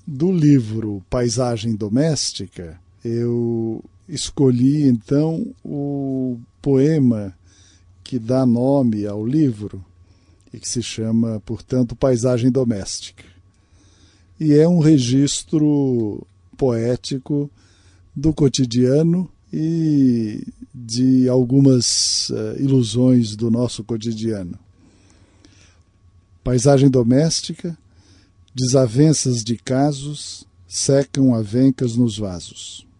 do livro Paisagem Doméstica, eu escolhi então o poema que dá nome ao livro e que se chama, portanto, Paisagem Doméstica. E é um registro poético do cotidiano e de algumas ilusões do nosso cotidiano. Paisagem doméstica, desavenças de casos secam avencas nos vasos.